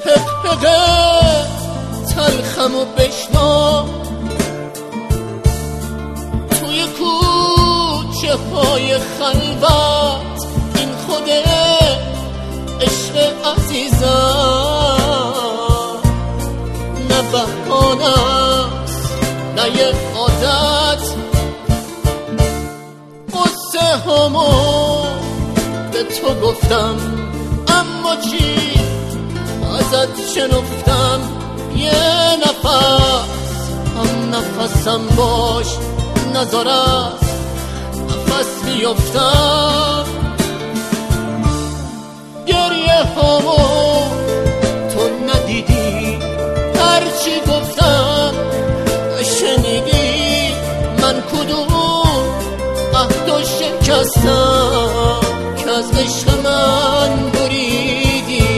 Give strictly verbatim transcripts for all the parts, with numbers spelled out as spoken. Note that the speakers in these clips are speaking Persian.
پقپقه تلخمو بشنو، توی کوچه های خلوت این خوده عشق عزیزم، نه بهانه است نه یه عادت. قصه همو به تو گفتم اما چی ازت شنفتم، یه نفس هم نفسم باش نذار از نفس بیفتم. گریه همو تو ندیدی، هرچی گفتم شنیدی، من کدوم عهد و شکستم که از عشق من بریدی.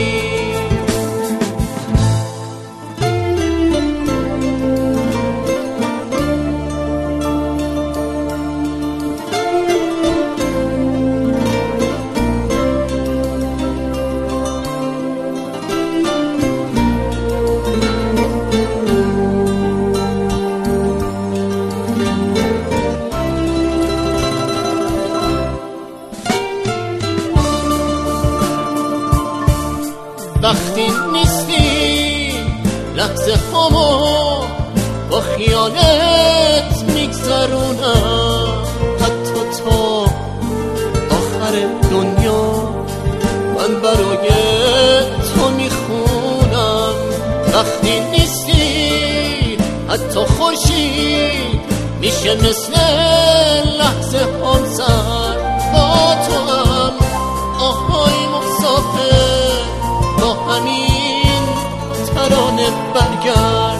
وقتی نیستی لحظه همو با خیالت میگذرونم، حتی تا آخر دنیا من برای تو میخونم. وقتی نیستی حتی خورشید میشه مثل لحظه هم سر با تو هم آهای مسافر، با همین ترانه برگرد.